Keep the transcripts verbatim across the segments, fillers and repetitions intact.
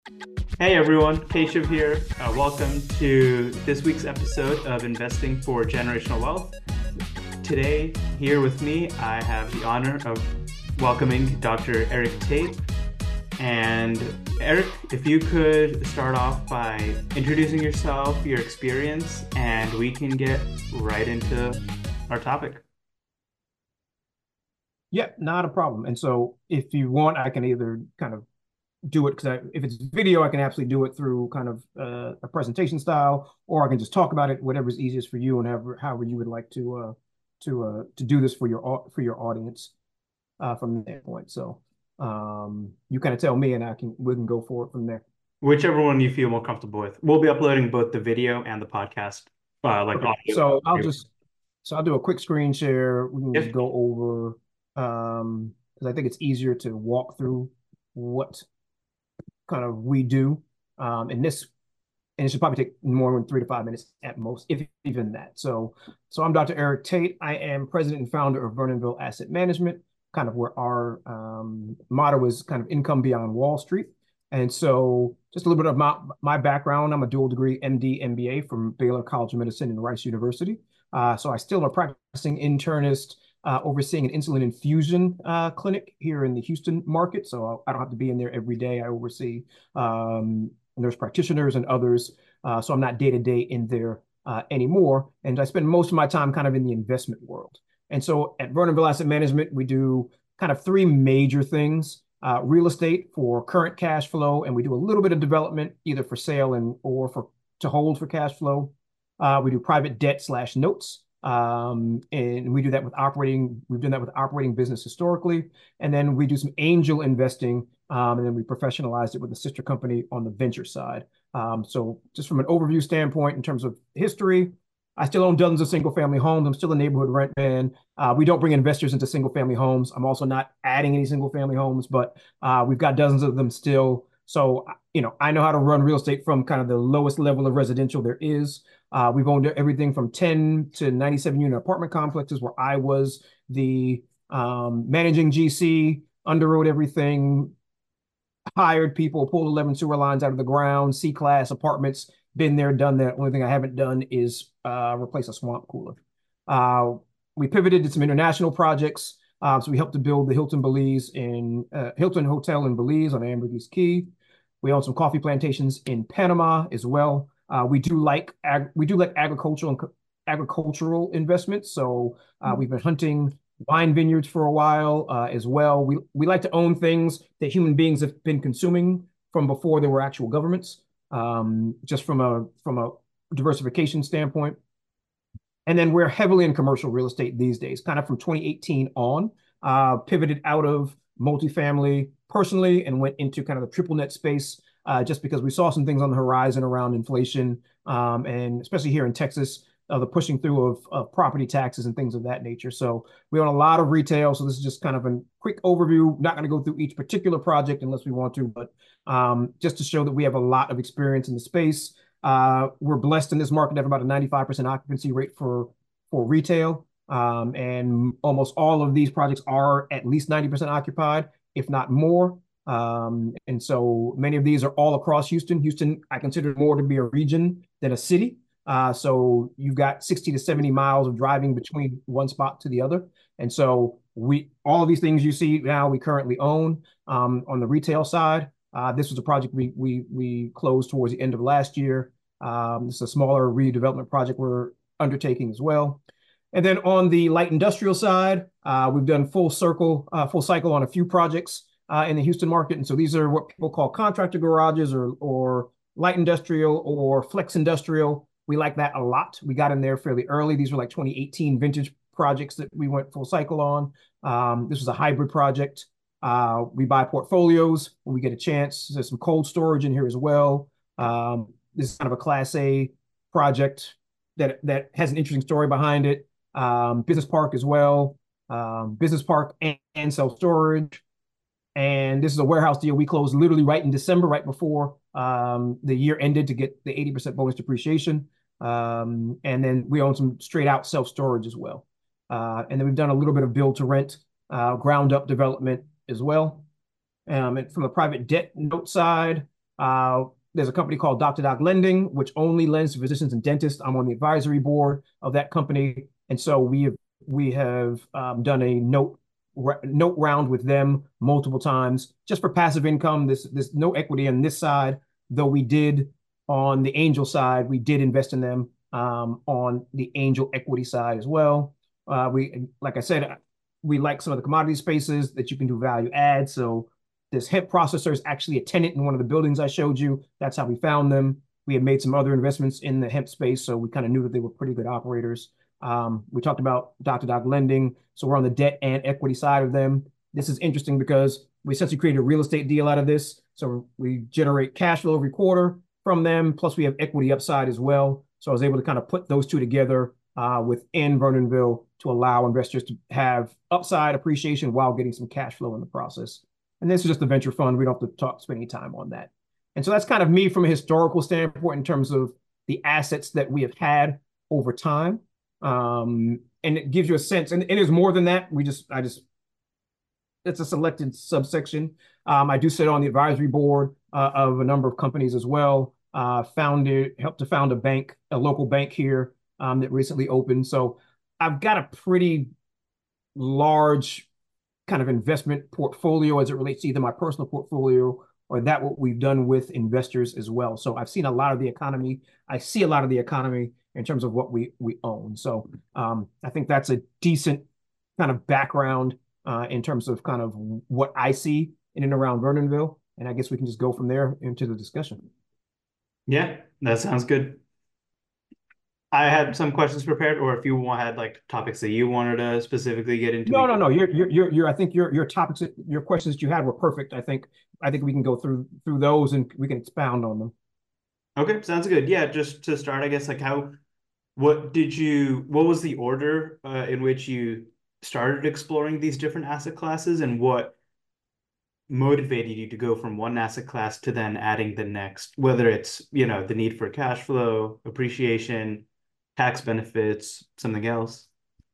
Hey everyone, Keshav here. Uh, welcome to this week's episode of Investing for Generational Wealth. Today, here with me, I have the honor of welcoming Doctor Eric Tate. And Eric, if you could start off by introducing yourself, your experience, and we can get right into our topic. Yeah, not a problem. And so if you want, I can either kind of do it because if it's video, I can absolutely do it through kind of uh, a presentation style, or I can just talk about it, whatever's easiest for you and however, however you would like to uh, to uh, to do this for your for your audience uh, from that point. So um, you kind of tell me, and I can we can go forward from there. Whichever one you feel more comfortable with. We'll be uploading both the video and the podcast, uh, like Okay, audio. so I'll just so I'll do a quick screen share. We can just If go over um because I think it's easier to walk through what kind of we do. Um, and this and it should probably take more than three to five minutes at most, if even that. So, so I'm Doctor Eric Tate. I am president and founder of Vernonville Asset Management, kind of where our um, motto is kind of income beyond Wall Street. And so, just a little bit of my, my background. I'm a dual degree M D, M B A from Baylor College of Medicine and Rice University. Uh, so I still am a practicing internist, uh, overseeing an insulin infusion uh, clinic here in the Houston market. So I don't have to be in there every day. I oversee um, nurse practitioners and others. Uh, so I'm not day to day in there uh, anymore. And I spend most of my time kind of in the investment world. And so at Vernonville Asset Management, we do kind of three major things. Uh, real estate for current cash flow, and we do a little bit of development either for sale and or for to hold for cash flow. Uh, we do private debt slash notes, um, and we do that with operating. We've done that with operating business historically, and then we do some angel investing, um, and then we professionalized it with a sister company on the venture side. Um, so just from an overview standpoint, in terms of history, I still own dozens of single family homes. I'm still a neighborhood rent man. Uh, we don't bring investors into single family homes. I'm also not adding any single family homes, but uh, we've got dozens of them still. So, you know, I know how to run real estate from kind of the lowest level of residential there is. Uh, we've owned everything from ten to ninety-seven unit apartment complexes where I was the um, managing G C, underwrote everything, hired people, pulled eleven sewer lines out of the ground, C-class apartments, been there, done that. Only thing I haven't done is uh, replace a swamp cooler. Uh, we pivoted to some international projects. Uh, so we helped to build the Hilton Belize in uh, Hilton Hotel in Belize on Ambergris Key. We own some coffee plantations in Panama as well. Uh, we do like ag we do like agricultural and agricultural investments. So uh, we've been hunting wine vineyards for a while uh, as well. We we like to own things that human beings have been consuming from before there were actual governments, um, just from a from a diversification standpoint. And then we're heavily in commercial real estate these days, kind of from twenty eighteen on, uh, pivoted out of multifamily personally and went into kind of the triple net space uh, just because we saw some things on the horizon around inflation um, and especially here in Texas, uh, the pushing through of, of property taxes and things of that nature. So we own a lot of retail. So this is just kind of a quick overview. Not going to go through each particular project unless we want to, but um, just to show that we have a lot of experience in the space. Uh, we're blessed in this market to have about a ninety-five percent occupancy rate for for retail. Um, and almost all of these projects are at least ninety percent occupied, if not more. Um, and so many of these are all across Houston. Houston, I consider more to be a region than a city. Uh, so you've got sixty to seventy miles of driving between one spot to the other. And so we all of these things you see now we currently own um, on the retail side. Uh, this was a project we we we closed towards the end of last year. Um, this is a smaller redevelopment project we're undertaking as well. And then on the light industrial side, uh, we've done full circle, uh, full cycle on a few projects uh, in the Houston market. And so these are what people call contractor garages or or light industrial or flex industrial. We like that a lot. We got in there fairly early. These were like twenty eighteen vintage projects that we went full cycle on. Um, this was a hybrid project. Uh, we buy portfolios when we get a chance. There's some cold storage in here as well. Um, this is kind of a class A project that that has an interesting story behind it. Um, business park as well. Um, business park and, and self storage. And this is a warehouse deal we closed literally right in December, right before um, the year ended to get the eighty percent bonus depreciation. Um, and then we own some straight out self storage as well. Uh, and then we've done a little bit of build to rent, uh, ground up development as well. Um, and from the private debt note side, Uh, there's a company called Doctor Doc Lending, which only lends to physicians and dentists. I'm on the advisory board of that company, and so we have we have um, done a note note round with them multiple times just for passive income. This there's no equity on this side, though we did on the angel side, we did invest in them um, on the angel equity side as well. Uh, we, like I said, we like some of the commodity spaces that you can do value add. So this hemp processor is actually a tenant in one of the buildings I showed you. That's how we found them. We had made some other investments in the hemp space, so we kind of knew that they were pretty good operators. Um, we talked about Doctor Doc Lending, so we're on the debt and equity side of them. This is interesting because we essentially created a real estate deal out of this. So we generate cash flow every quarter from them, plus we have equity upside as well. So I was able to kind of put those two together uh, within Vernonville to allow investors to have upside appreciation while getting some cash flow in the process. And this is just a venture fund. We don't have to talk, spend any time on that. And so that's kind of me from a historical standpoint in terms of the assets that we have had over time. Um, and it gives you a sense, and, and there's more than that. We just, I just, it's a selected subsection. Um, I do sit on the advisory board uh, of a number of companies as well. Uh, founded, helped to found a bank, a local bank here um, that recently opened. So I've got a pretty large kind of investment portfolio as it relates to either my personal portfolio or that what we've done with investors as well. So I've seen a lot of the economy. I see a lot of the economy in terms of what we we own. So um, I think that's a decent kind of background uh, in terms of kind of what I see in and around Vernonville. And I guess we can just go from there into the discussion. Yeah, that sounds good. I had some questions prepared, or if you had like topics that you wanted to specifically get into. No, no, no. You're, you're, you're, you're I think your, your topics, your questions that you had were perfect. I think, I think we can go through, through those and we can expound on them. Okay, sounds good. Yeah, just to start, I guess, like how, what did you, what was the order uh, in which you started exploring these different asset classes, and what motivated you to go from one asset class to then adding the next, whether it's, you know, the need for cash flow, appreciation, tax benefits, something else?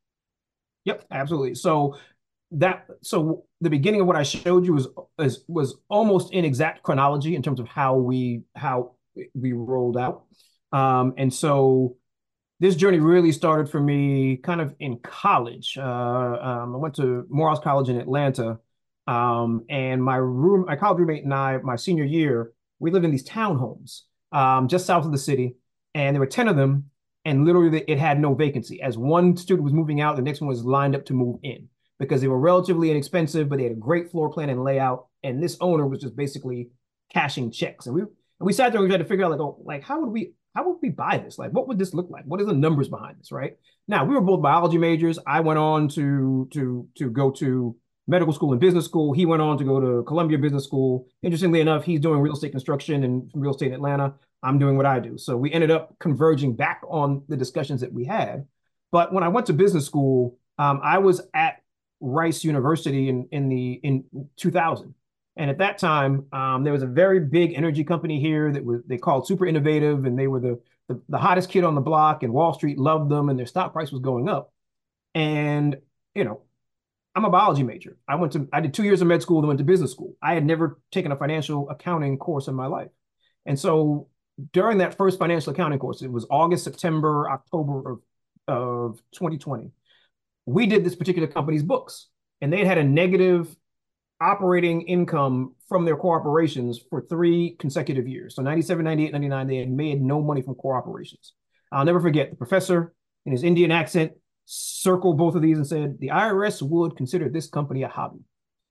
Yep, absolutely. So that so the beginning of what I showed you was is, was almost in exact chronology in terms of how we how we rolled out. Um, and so this journey really started for me kind of in college. Uh, um, I went to Morehouse College in Atlanta, um, and my room, my college roommate and I, my senior year, we lived in these townhomes um, just south of the city, and there were ten of them, and literally it had no vacancy. As one student was moving out, the next one was lined up to move in because they were relatively inexpensive, but they had a great floor plan and layout, and this owner was just basically cashing checks. And we and we sat there and we tried to figure out like, oh, like how would we how would we buy this? Like, what would this look like? What are the numbers behind this, right? Now, we were both biology majors. I went on to to to go to medical school and business school. He went on to go to Columbia Business School. Interestingly enough, he's doing real estate construction and real estate in Atlanta. I'm doing what I do. So we ended up converging back on the discussions that we had. But when I went to business school, um, I was at Rice University in in the in two thousand. And at that time, um, there was a very big energy company here that was they called Super Innovative, and they were the, the the hottest kid on the block, and Wall Street loved them, and their stock price was going up. And you know, I'm a biology major. I went to I did two years of med school, then went to business school. I had never taken a financial accounting course in my life, and so during that first financial accounting course, it was August, September, October of of twenty twenty. We did this particular company's books, and they had a negative operating income from their core operations for three consecutive years. So ninety-seven, ninety-eight, ninety-nine, they had made no money from core operations. I'll never forget the professor in his Indian accent circled both of these and said, the I R S would consider this company a hobby.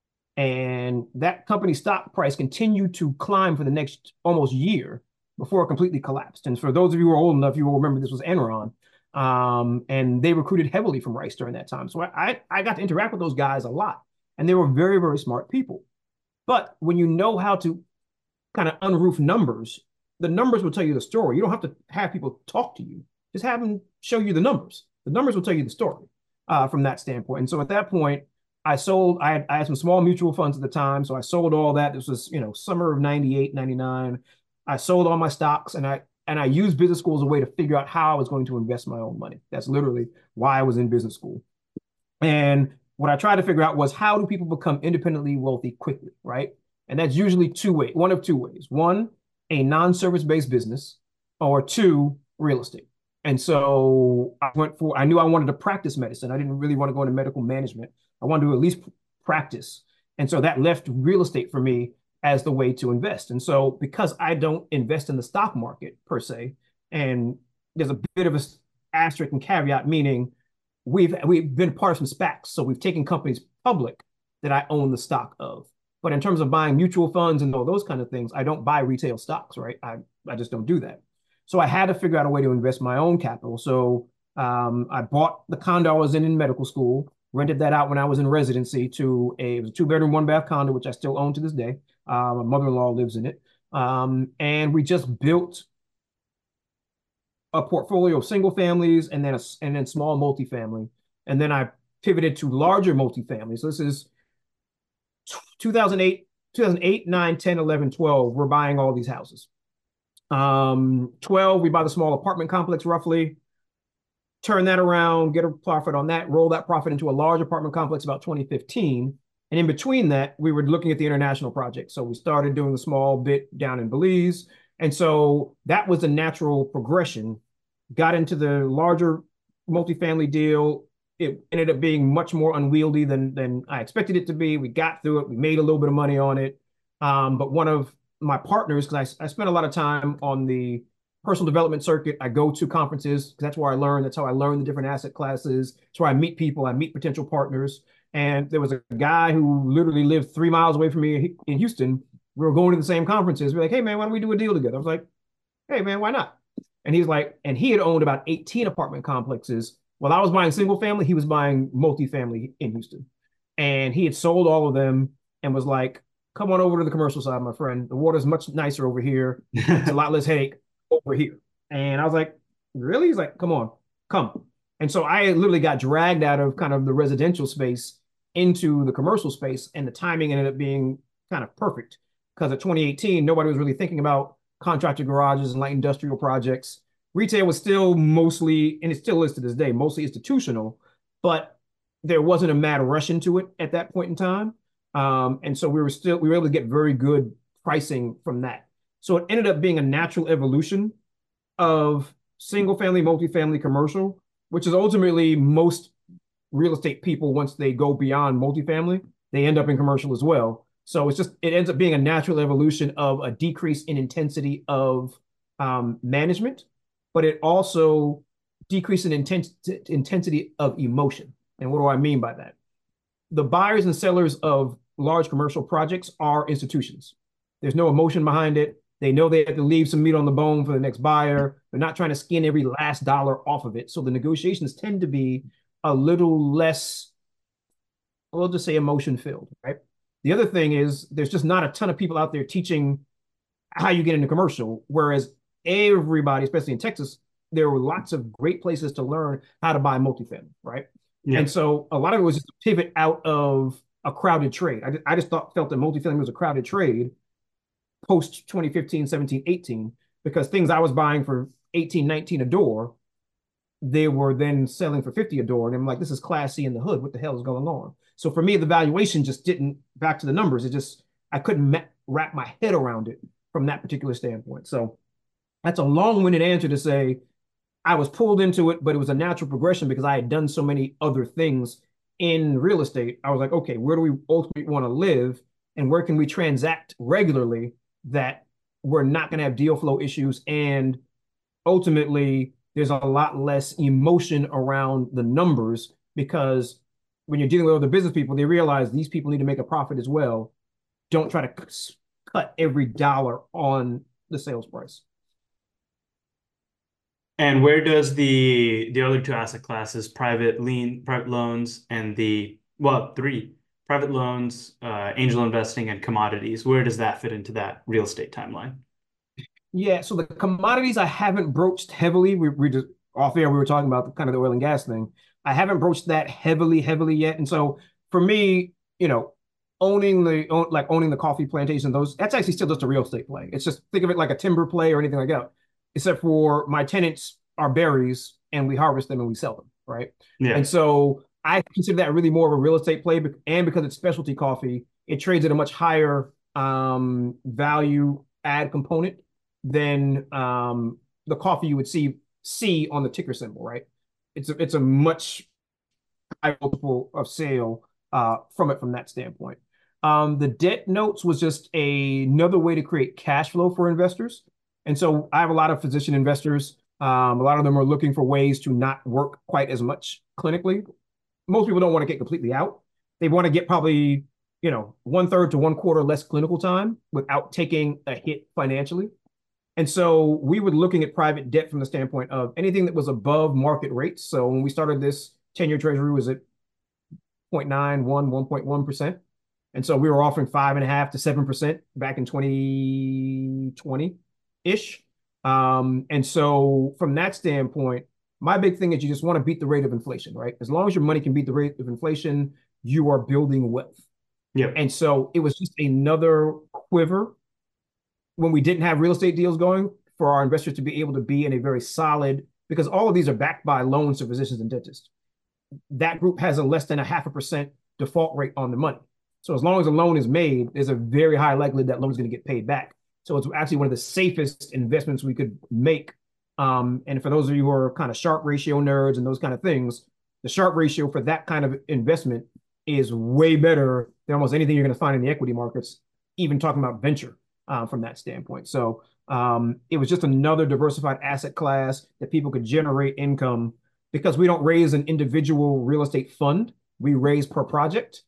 And that company's stock price continued to climb for the next almost year before it completely collapsed. And for those of you who are old enough, you will remember this was Enron. Um, and they recruited heavily from Rice during that time. So I, I got to interact with those guys a lot. And they were very, very smart people. But when you know how to kind of unroof numbers, the numbers will tell you the story. You don't have to have people talk to you. Just have them show you the numbers. The numbers will tell you the story uh, from that standpoint. And so at that point, I sold, I had, I had some small mutual funds at the time. So I sold all that. This was, you know, summer of ninety-eight, ninety-nine. I sold all my stocks, and I and I used business school as a way to figure out how I was going to invest my own money. That's literally why I was in business school. And what I tried to figure out was, how do people become independently wealthy quickly, right? And that's usually two ways, one of two ways. One, a non-service based business, or two, real estate. And so I went for, I knew I wanted to practice medicine. I didn't really want to go into medical management. I wanted to at least practice. And so that left real estate for me as the way to invest. And so because I don't invest in the stock market per se, and there's a bit of a asterisk and caveat, meaning we've we've been part of some SPACs. So we've taken companies public that I own the stock of. But in terms of buying mutual funds and all those kind of things, I don't buy retail stocks, right? I, I just don't do that. So I had to figure out a way to invest my own capital. So um, I bought the condo I was in in medical school, rented that out when I was in residency to a, it was a two bedroom, one bath condo, which I still own to this day. Uh, my mother-in-law lives in it. Um, and we just built a portfolio of single families and then a, and then small multifamily. And then I pivoted to larger multifamily. So this is two thousand eight, two thousand eight, nine, ten, eleven, twelve. We're buying all these houses. Um, twelve, we buy the small apartment complex roughly, turn that around, get a profit on that, roll that profit into a large apartment complex about twenty fifteen. And in between that, we were looking at the international project. So we started doing a small bit down in Belize. And so that was a natural progression. Got into the larger multifamily deal. It ended up being much more unwieldy than, than I expected it to be. We got through it. We made a little bit of money on it. Um, but one of my partners, because I, I spent a lot of time on the personal development circuit. I go to conferences. That's where I learn. That's how I learn the different asset classes. That's where I meet people. I meet potential partners. And there was a guy who literally lived three miles away from me in Houston. We were going to the same conferences. We we're like, hey, man, why don't we do a deal together? I was like, hey, man, why not? And he's like, and he had owned about eighteen apartment complexes. While I was buying single family, he was buying multifamily in Houston. And he had sold all of them and was like, come on over to the commercial side, my friend. The water's much nicer over here. It's a lot less headache over here. And I was like, really? He's like, come on, come. And so I literally got dragged out of kind of the residential space into the commercial space. And the timing ended up being kind of perfect because of twenty eighteen, nobody was really thinking about contractor garages and light industrial projects. Retail was still mostly, and it still is to this day, mostly institutional, but there wasn't a mad rush into it at that point in time. Um, and so we were still, we were able to get very good pricing from that. So it ended up being a natural evolution of single family, multifamily, commercial, which is ultimately most real estate people, once they go beyond multifamily, they end up in commercial as well. So it's just, it ends up being a natural evolution of a decrease in intensity of um, management, but it also decrease in inten- intensity of emotion. And what do I mean by that? The buyers and sellers of large commercial projects are institutions. There's no emotion behind it. They know they have to leave some meat on the bone for the next buyer. They're not trying to skin every last dollar off of it. So the negotiations tend to be a little less, we'll just say emotion filled, right? The other thing is there's just not a ton of people out there teaching how you get into commercial, whereas everybody, especially in Texas, there were lots of great places to learn how to buy multifamily, right? Yeah. And so a lot of it was just a pivot out of a crowded trade. I, I just thought felt that multifamily was a crowded trade post twenty fifteen, seventeen, eighteen, because things I was buying for eighteen, nineteen a door, they were then selling for fifty a door. And I'm like, this is Class C in the hood. What the hell is going on? So for me, the valuation just didn't, back to the numbers, it just, I couldn't wrap my head around it from that particular standpoint. So that's a long-winded answer to say I was pulled into it, but it was a natural progression because I had done so many other things in real estate. I was like, okay, where do we ultimately want to live and where can we transact regularly that we're not going to have deal flow issues, and ultimately there's a lot less emotion around the numbers, because when you're dealing with other business people, they realize these people need to make a profit as well. Don't try to cut every dollar on the sales price. And where does the the other two asset classes, private lien, private loans, and the, well, three, private loans, uh, angel investing, and commodities, where does that fit into that real estate timeline? Yeah, so the commodities I haven't broached heavily. We, we just off air, we were talking about the kind of the oil and gas thing. I haven't broached that heavily, heavily yet. And so for me, you know, owning the like owning the coffee plantation, those that's actually still just a real estate play. It's just, think of it like a timber play or anything like that, except for my tenants are berries and we harvest them and we sell them, right? Yeah. And so I consider that really more of a real estate play, and because it's specialty coffee, it trades at a much higher um, value add component than um, the coffee you would see see on the ticker symbol, right? It's a, it's a much higher multiple of sale uh, from it from that standpoint. Um, the debt notes was just a, another way to create cash flow for investors. And so I have a lot of physician investors. Um, a lot of them are looking for ways to not work quite as much clinically. Most people don't want to get completely out. They want to get probably, you know, one third to one quarter less clinical time without taking a hit financially. And so we were looking at private debt from the standpoint of anything that was above market rates. So when we started this, ten-year treasury was at zero point nine one, one point one percent. And so we were offering five and a half to seven percent back in twenty twenty-ish. Um, and so from that standpoint, my big thing is you just want to beat the rate of inflation, right? As long as your money can beat the rate of inflation, you are building wealth. Yeah. And so it was just another quiver when we didn't have real estate deals going for our investors to be able to be in a very solid, because all of these are backed by loans to physicians and dentists. That group has a less than a half a percent default rate on the money. So as long as a loan is made, there's a very high likelihood that loan is going to get paid back. So it's actually one of the safest investments we could make. Um, and for those of you who are kind of Sharpe ratio nerds and those kind of things, the Sharpe ratio for that kind of investment is way better than almost anything you're going to find in the equity markets, even talking about venture uh, from that standpoint. So um, it was just another diversified asset class that people could generate income, because we don't raise an individual real estate fund. We raise per project.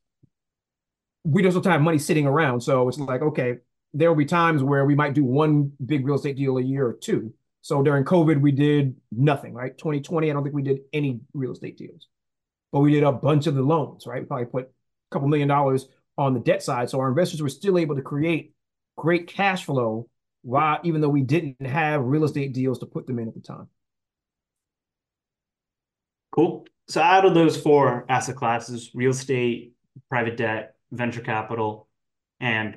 We just don't have money sitting around. So it's like, okay, there will be times where we might do one big real estate deal a year or two. So during COVID, we did nothing, right? twenty twenty, I don't think we did any real estate deals, but we did a bunch of the loans, right? We probably put a couple million dollars on the debt side. So our investors were still able to create great cash flow, while even though we didn't have real estate deals to put them in at the time. Cool. So out of those four asset classes, real estate, private debt, venture capital, and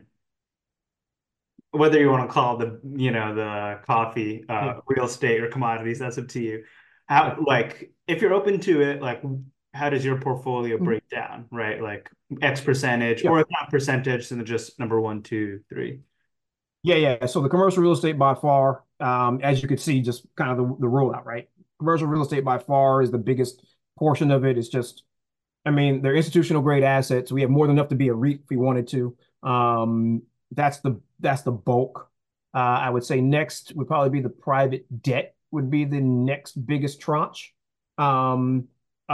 whether you want to call the, you know, the coffee, uh, yeah. real estate or commodities, that's up to you. How, yeah. like, if you're open to it, like, how does your portfolio break mm-hmm. down, right? Like X percentage, yeah. or not percentage, and just number one, two, three. Yeah, yeah. So the commercial real estate by far, um, as you can see, just kind of the, the rollout, right? Commercial real estate by far is the biggest portion of it. It's just, I mean, they're institutional grade assets. We have more than enough to be a REIT if we wanted to. Um, that's the that's the bulk. Uh, I would say next would probably be the private debt would be the next biggest tranche um,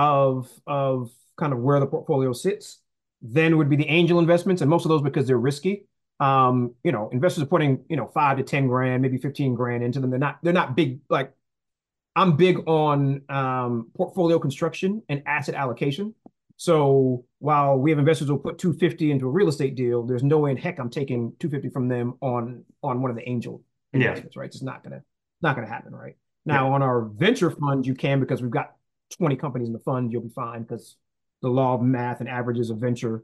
of of kind of where the portfolio sits. Then would be the angel investments, and most of those because they're risky. Um, you know, investors are putting, you know, five to ten grand, maybe fifteen grand into them. They're not they're not big. Like, I'm big on um, portfolio construction and asset allocation. So while we have investors who will put two hundred fifty into a real estate deal, there's no way in heck I'm taking two hundred fifty from them on on one of the angel investments, yeah. right? It's not gonna not gonna happen, right? Now yeah. on our venture fund, you can, because we've got twenty companies in the fund, you'll be fine, because the law of math and averages of venture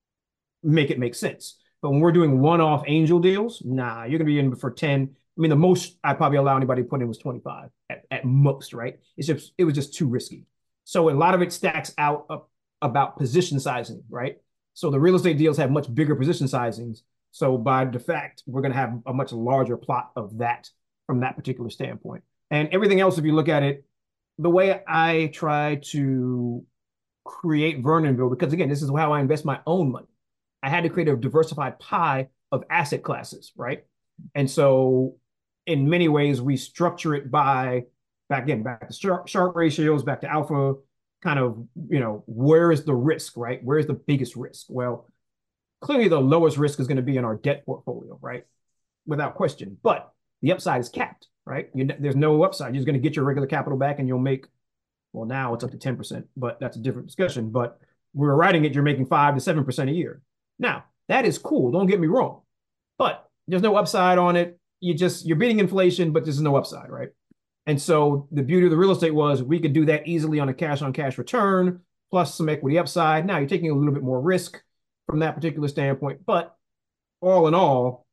make it make sense. But when we're doing one-off angel deals, nah, you're gonna be in for ten. I mean, the most I'd probably allow anybody to put in was twenty-five at, at most, right? It's just it was just too risky. So a lot of it stacks out up about position sizing, right? So the real estate deals have much bigger position sizings. So by de fact, we're going to have a much larger plot of that from that particular standpoint. And everything else, if you look at it, the way I try to create Vernonville, because again, this is how I invest my own money. I had to create a diversified pie of asset classes, right? And so in many ways, we structure it by, back again, back to Sharpe, Sharpe ratios, back to alpha, kind of, you know, where is the risk, right? Where is the biggest risk? Well, clearly the lowest risk is going to be in our debt portfolio, right? Without question. But the upside is capped, right? You, there's no upside. You're just going to get your regular capital back and you'll make, well, now it's up to ten percent, but that's a different discussion. But we're writing it, you're making five to seven percent a year. Now, that is cool. Don't get me wrong. But there's no upside on it. You just, you're beating inflation, but there's no upside, right? And so the beauty of the real estate was we could do that easily on a cash on cash return, plus some equity upside. Now you're taking a little bit more risk from that particular standpoint, but all in all,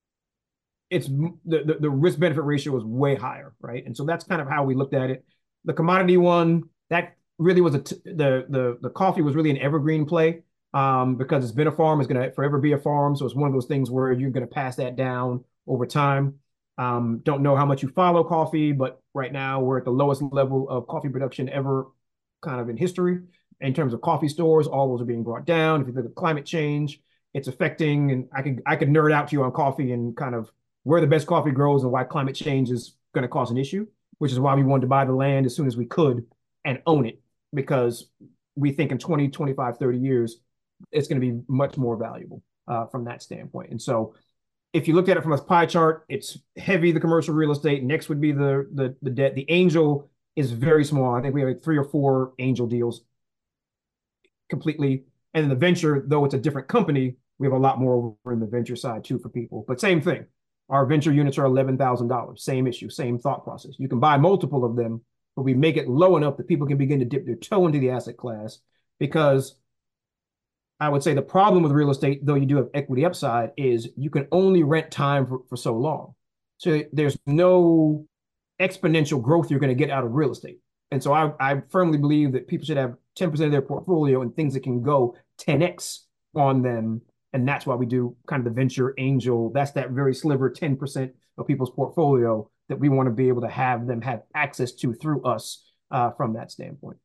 it's the, the, the risk benefit ratio is way higher, right? And so that's kind of how we looked at it. The commodity one, that really was a, t the, the, the coffee was really an evergreen play um, because it's been a farm, it's going to forever be a farm. So it's one of those things where you're going to pass that down over time. Um, don't know how much you follow coffee, but right now we're at the lowest level of coffee production ever kind of in history. In terms of coffee stores, all those are being brought down. If you look at climate change, it's affecting, and I could I could nerd out to you on coffee and kind of where the best coffee grows and why climate change is going to cause an issue, which is why we wanted to buy the land as soon as we could and own it, because we think in twenty, twenty-five, thirty years, it's going to be much more valuable uh, from that standpoint. And so if you looked at it from a pie chart, it's heavy the commercial real estate. Next would be the the the debt. The angel is very small. I think we have like three or four angel deals completely. And then the venture, though it's a different company, we have a lot more over in the venture side too for people. But same thing. Our venture units are eleven thousand dollars. Same issue, same thought process. You can buy multiple of them, but we make it low enough that people can begin to dip their toe into the asset class, because I would say the problem with real estate, though you do have equity upside, is you can only rent time for, for so long. So there's no exponential growth you're going to get out of real estate. And so I, I firmly believe that people should have ten percent of their portfolio and things that can go ten X on them. And that's why we do kind of the venture angel. That's that very sliver, ten percent of people's portfolio that we want to be able to have them have access to through us uh, from that standpoint.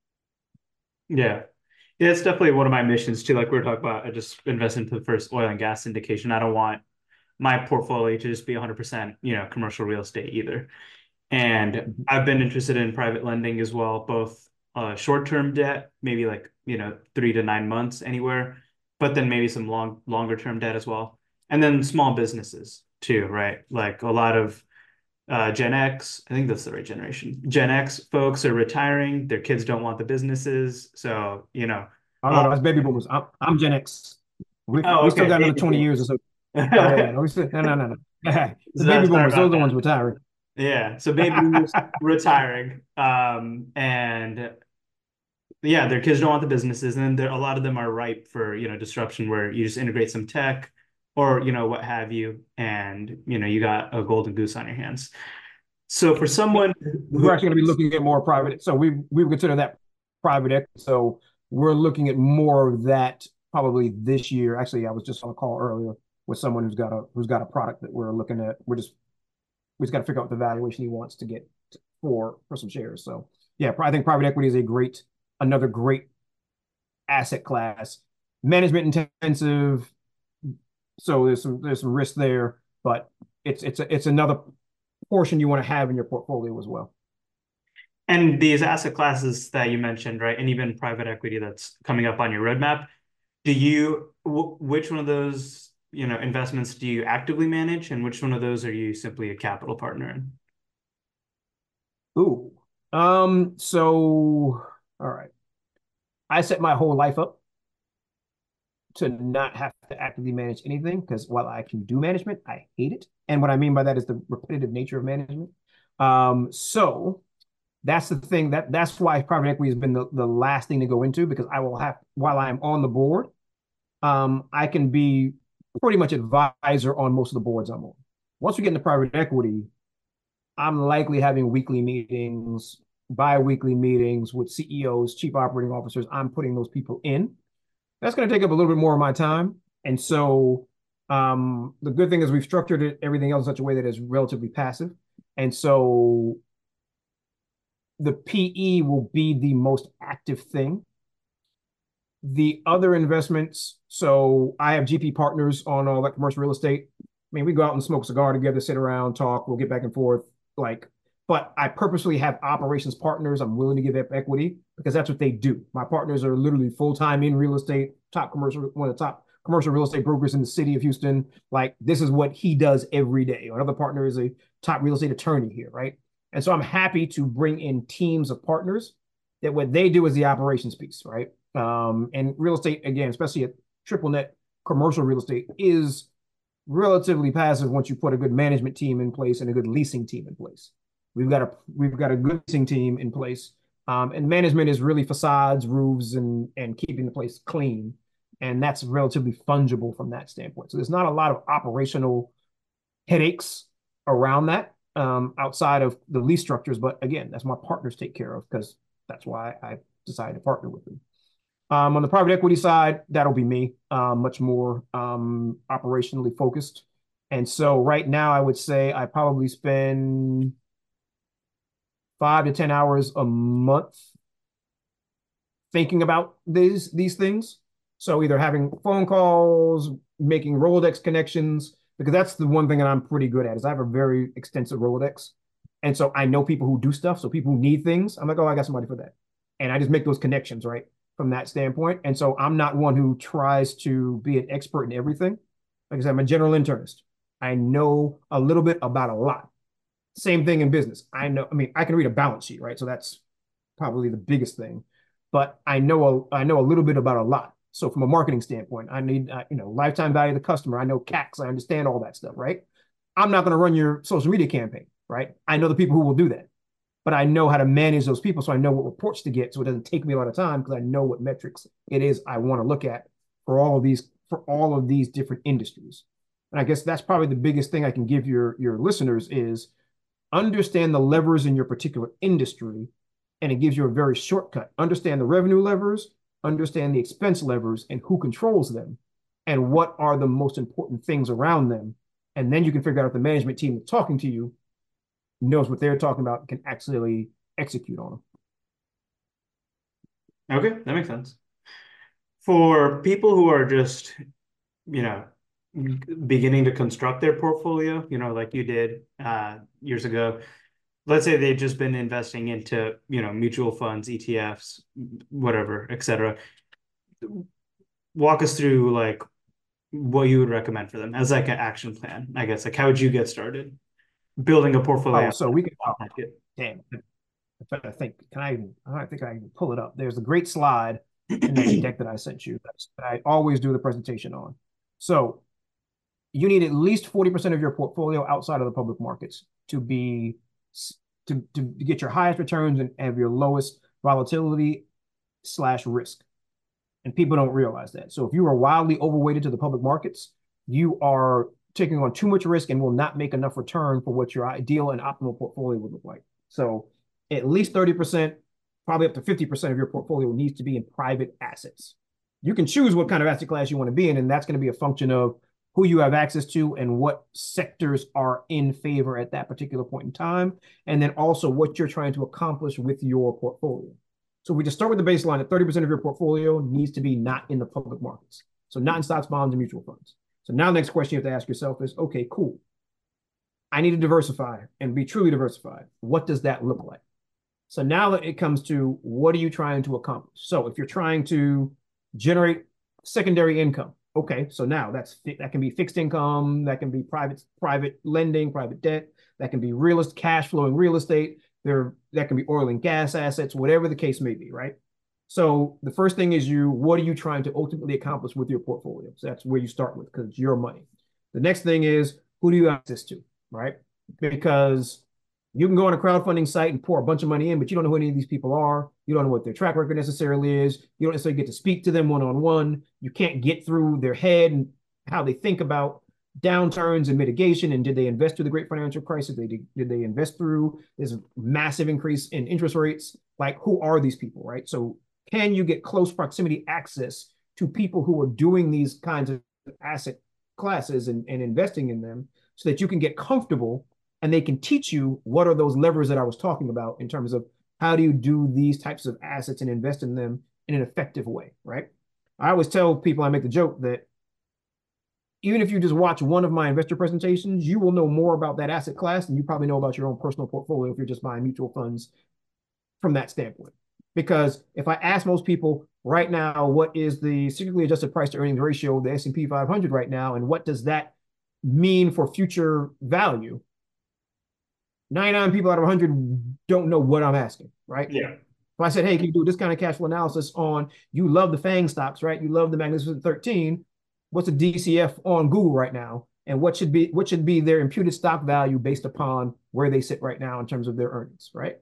Yeah. Yeah, it's definitely one of my missions too. Like we were talking about, I just invested into the first oil and gas syndication. I don't want my portfolio to just be one hundred percent, you know, commercial real estate either. And I've been interested in private lending as well, both uh, short-term debt, maybe like, you know, three to nine months anywhere, but then maybe some long, longer term debt as well. And then small businesses too, right? Like a lot of uh, Gen X, I think that's the right generation. Gen X folks are retiring. Their kids don't want the businesses. So, you know, Oh, no, all, no, that's baby boomers. I'm, I'm Gen X. We, oh, we still okay. got another Baby twenty years or so. Oh, yeah. No, we still, no, no, no, no. The So baby sorry boomers, those about are the that. ones retiring. Yeah. So baby boomers retiring. Um, and yeah, their kids don't want the businesses, and then there, a lot of them are ripe for, you know, disruption where you just integrate some tech or, you know, what have you, and, you know, you got a golden goose on your hands. So for someone We're who, actually going to be looking at more private. So we we would consider that private equity. So we're looking at more of that probably this year. Actually, I was just on a call earlier with someone who's got a who's got a product that we're looking at. We're just we just got to figure out the valuation he wants to get for for some shares. So yeah, I think private equity is a great another great asset class. Management intensive, so there's some there's some risk there, but it's it's a, it's another portion you want to have in your portfolio as well. and these asset classes that you mentioned, right, and even private equity that's coming up on your roadmap, do you, w which one of those, you know, investments do you actively manage, and which one of those are you simply a capital partner in? Ooh. Um, so all right. I set my whole life up to not have to actively manage anything, because while I can do management, I hate it. And what I mean by that is the repetitive nature of management. Um, so that's the thing that that's why private equity has been the, the last thing to go into, because I will have, while I am on the board, um, I can be pretty much advisor on most of the boards I'm on. Once we get into private equity, I'm likely having weekly meetings, bi-weekly meetings with C E Os, chief operating officers. I'm putting those people in. That's going to take up a little bit more of my time. And so um, the good thing is we've structured it, everything else in such a way that is relatively passive. And so the P E will be the most active thing. The other investments, so I have G P partners on all that commercial real estate. I mean, we go out and smoke a cigar together, sit around, talk, we'll get back and forth. Like, but I purposely have operations partners I'm willing to give up equity, because that's what they do. My partners are literally full-time in real estate, top commercial, one of the top commercial real estate brokers in the city of Houston. Like, this is what he does every day. Another partner is a top real estate attorney here, right? And so I'm happy to bring in teams of partners that what they do is the operations piece, right? Um, and real estate, again, especially at triple net commercial real estate, is relatively passive once you put a good management team in place and a good leasing team in place. We've got a we've got a good leasing team in place, um, and management is really facades, roofs, and and keeping the place clean, and that's relatively fungible from that standpoint. So there's not a lot of operational headaches around that um, outside of the lease structures. But again, that's my partners take care of, because that's why I decided to partner with them. Um, on the private equity side, that'll be me, uh, much more um, operationally focused. And so right now, I would say I probably spend five to ten hours a month thinking about these these things. So either having phone calls, making Rolodex connections, because that's the one thing that I'm pretty good at is I have a very extensive Rolodex. And so I know people who do stuff. So people who need things, I'm like, oh, I got somebody for that. And I just make those connections, right? From that standpoint. And so I'm not one who tries to be an expert in everything. Like I said, I'm a general internist. I know a little bit about a lot. Same thing in business. I know, I mean, I can read a balance sheet, right? So that's probably the biggest thing. But I know a, I know a little bit about a lot. So from a marketing standpoint, I need uh, you know lifetime value of the customer. I know C A Cs. I understand all that stuff, right? I'm not going to run your social media campaign, right? I know the people who will do that, but I know how to manage those people, so I know what reports to get, so it doesn't take me a lot of time because I know what metrics it is I want to look at for all of these for all of these different industries. And I guess that's probably the biggest thing I can give your your listeners is understand the levers in your particular industry, and it gives you a very shortcut. Understand the revenue levers, understand the expense levers, and who controls them, and what are the most important things around them. And then you can figure out if the management team that's talking to you knows what they're talking about and can actually execute on them. Okay, that makes sense. For people who are just, you know, beginning to construct their portfolio, you know, like you did uh, years ago, let's say they've just been investing into, you know, mutual funds, E T Fs, whatever, et cetera. Walk us through like what you would recommend for them as like an action plan, I guess. Like, how would you get started building a portfolio? Oh, so we can, oh, damn, I think, can I even, I think I can pull it up. There's a great slide in that deck that I sent you that I always do the presentation on. So you need at least forty percent of your portfolio outside of the public markets to be to, to get your highest returns and have your lowest volatility slash risk. And people don't realize that. So if you are wildly overweighted to the public markets, you are taking on too much risk and will not make enough return for what your ideal and optimal portfolio would look like. So at least thirty percent, probably up to fifty percent of your portfolio needs to be in private assets. You can choose what kind of asset class you want to be in, and that's going to be a function of who you have access to and what sectors are in favor at that particular point in time, and then also what you're trying to accomplish with your portfolio. So we just start with the baseline that thirty percent of your portfolio needs to be not in the public markets. So not in stocks, bonds, and mutual funds. So now the next question you have to ask yourself is, okay, cool. I need to diversify and be truly diversified. What does that look like? So now that it comes to what are you trying to accomplish? So if you're trying to generate secondary income, okay, so now that's that can be fixed income, that can be private private lending, private debt, that can be real estate, cash flowing real estate, there that can be oil and gas assets, whatever the case may be, right? So the first thing is you, what are you trying to ultimately accomplish with your portfolio? So that's where you start with because it's your money. The next thing is who do you have access to, right? Because you can go on a crowdfunding site and pour a bunch of money in, but you don't know who any of these people are. You don't know what their track record necessarily is. You don't necessarily get to speak to them one-on-one. You can't get through their head and how they think about downturns and mitigation. And did they invest through the great financial crisis? They did, did they invest through this massive increase in interest rates? Like, who are these people, right? So can you get close proximity access to people who are doing these kinds of asset classes and, and investing in them so that you can get comfortable and they can teach you what are those levers that I was talking about in terms of how do you do these types of assets and invest in them in an effective way, right? I always tell people, I make the joke that even if you just watch one of my investor presentations, you will know more about that asset class than you probably know about your own personal portfolio if you're just buying mutual funds from that standpoint. Because if I ask most people right now, what is the cyclically adjusted price to earnings ratio of the S and P five hundred right now, and what does that mean for future value? ninety-nine people out of one hundred don't know what I'm asking, right? Yeah. If I said, hey, can you do this kind of cash flow analysis on, you love the FANG stocks, right? You love the Magnificent thirteen. What's a D C F on Google right now? And what should be what should be their imputed stock value based upon where they sit right now in terms of their earnings, right?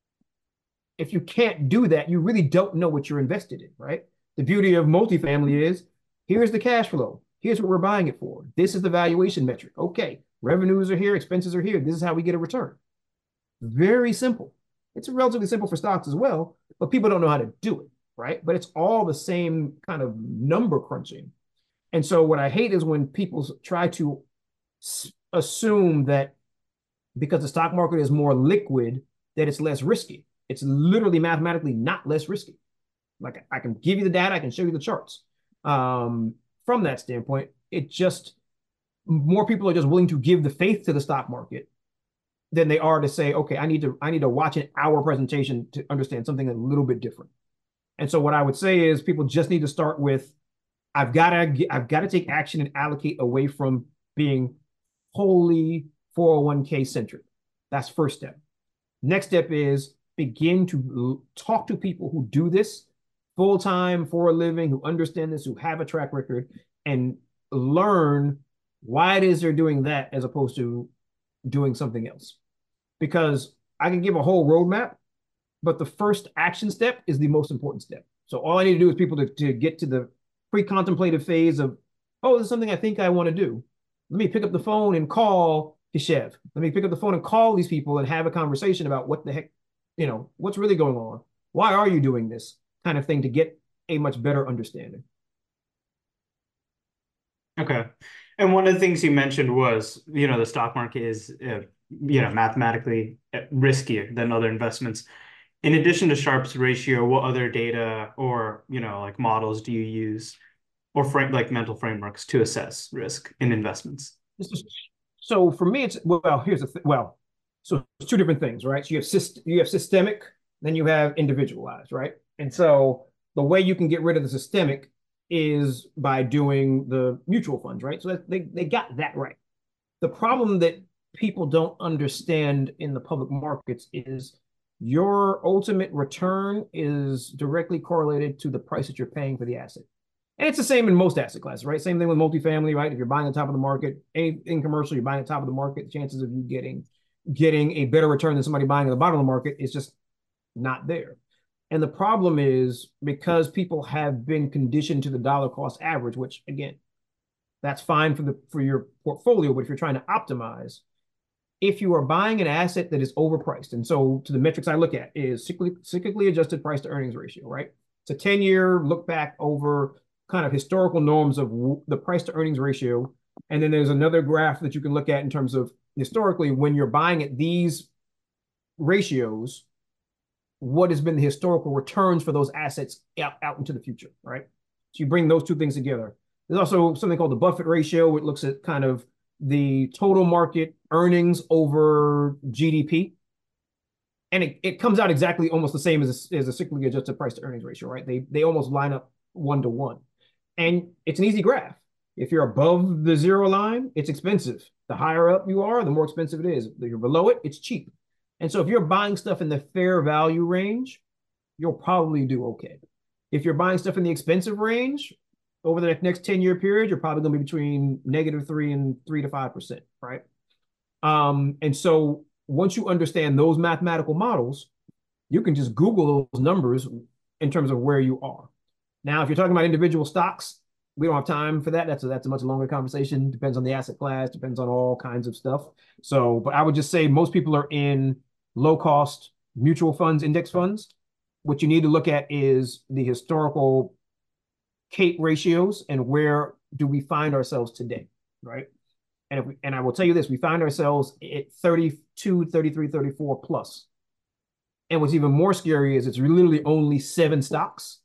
If you can't do that, you really don't know what you're invested in, right? The beauty of multifamily is, here's the cash flow. Here's what we're buying it for. This is the valuation metric. Okay, revenues are here, expenses are here. This is how we get a return. Very simple. It's relatively simple for stocks as well, but people don't know how to do it, right? But it's all the same kind of number crunching. And so what I hate is when people try to assume that because the stock market is more liquid, that it's less risky. It's literally mathematically not less risky. Like I can give you the data, I can show you the charts. Um, from that standpoint, it just more people are just willing to give the faith to the stock market than they are to say, okay, I need to I need to watch an hour presentation to understand something a little bit different. And so what I would say is people just need to start with, I've got to I've got to take action and allocate away from being wholly four oh one k centric. That's first step. Next step is begin to talk to people who do this full time for a living, who understand this, who have a track record, and learn why it is they're doing that as opposed to doing something else. Because I can give a whole roadmap, but the first action step is the most important step. So all I need to do is people to, to get to the pre-contemplative phase of, oh, this is something I think I want to do. Let me pick up the phone and call Kishev. Let me pick up the phone and call these people and have a conversation about what the heck, you know, what's really going on? Why are you doing this kind of thing to get a much better understanding? Okay. And one of the things you mentioned was, you know, the stock market is, uh, you know, mathematically riskier than other investments. In addition to Sharpe's ratio, what other data or, you know, like models do you use or frame like mental frameworks to assess risk in investments? This is, so for me, it's, well, here's the thing. Well, so it's two different things, right? So you have syst you have systemic, then you have individualized, right? And so the way you can get rid of the systemic is by doing the mutual funds, right? So that, they, they got that right. The problem that people don't understand in the public markets is your ultimate return is directly correlated to the price that you're paying for the asset. And it's the same in most asset classes, right? Same thing with multifamily, right? If you're buying on top of the market, any in commercial, you're buying on top of the market, the chances of you getting getting a better return than somebody buying at the bottom of the market is just not there. And the problem is because people have been conditioned to the dollar cost average, which again, that's fine for the for your portfolio, but if you're trying to optimize, if you are buying an asset that is overpriced, and so to the metrics I look at is cyclically, cyclically adjusted price to earnings ratio, right? It's a ten year look back over kind of historical norms of the price to earnings ratio. And then there's another graph that you can look at in terms of historically, when you're buying at these ratios, what has been the historical returns for those assets out, out into the future, right? So you bring those two things together. There's also something called the Buffett ratio, which looks at kind of the total market earnings over G D P. And it, it comes out exactly almost the same as a, as a cyclically adjusted price to earnings ratio, right? They, they almost line up one to one. And it's an easy graph. If you're above the zero line, it's expensive. The higher up you are, the more expensive it is. If you're below it, it's cheap. And so if you're buying stuff in the fair value range, you'll probably do okay. If you're buying stuff in the expensive range, over the next ten year period, you're probably going to be between negative three and three to five percent, right? Um, and so once you understand those mathematical models, you can just Google those numbers in terms of where you are. Now, if you're talking about individual stocks, we don't have time for that. That's a, that's a much longer conversation. Depends on the asset class, depends on all kinds of stuff. So, but I would just say most people are in low cost mutual funds, index funds. What you need to look at is the historical Kate ratios and where do we find ourselves today, right? And if we, and I will tell you this, we find ourselves at thirty-two, thirty-three, thirty-four plus. And what's even more scary is it's literally only seven stocks